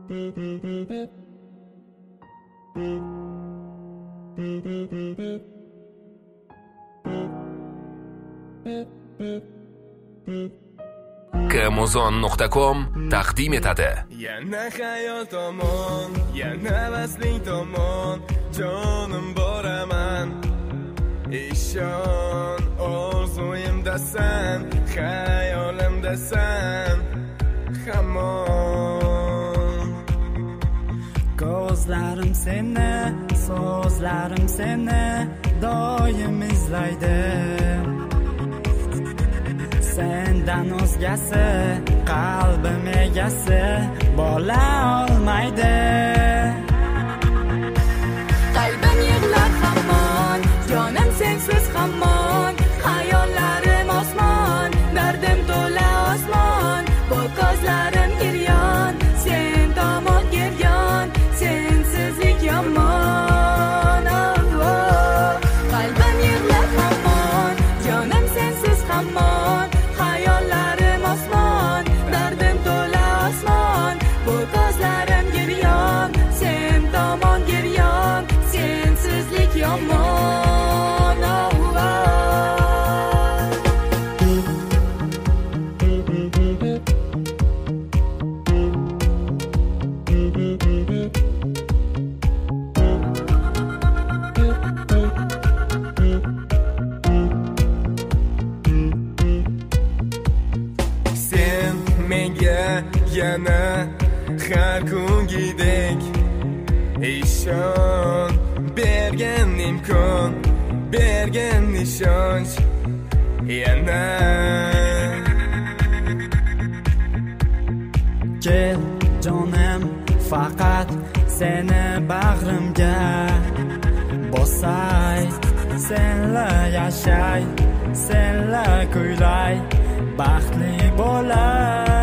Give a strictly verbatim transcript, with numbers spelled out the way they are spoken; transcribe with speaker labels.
Speaker 1: کموزان نقطه کام تقدیم etadi.
Speaker 2: Yana xayol tomon, yana vasling tomon, jonim boraman. Ishon, orzuyimdasan, xayolimdasan, hamon.
Speaker 3: Ko'zlarim seni, so'zlarim seni doim izlaydi. Sendan o'zgasi, qalbim egasi bo'la olmaydi.
Speaker 4: Qalbim yig'lar hamon, jonim sensiz hamon, xayollarim osmon, dardim to'la osmon, bu ko'zlarim giryon, sen tomon giryon, sensizlik yomon. Oh, oh. Qalbim yig'lar hamon, jonim sensiz hamon, xayollarim osmon, dardim to'la osmon, bu ko'zlarim giryon, sen tomon giryon, sensizlik yomon. Oh, oh.
Speaker 2: Sen menga yana har kungidek ishon, bergan imkon, bergan ishonch yana.
Speaker 3: Kel jonim, faqat seni bag'rimga bosay, senla yashay, senla kuylay, baxtli bo'lay.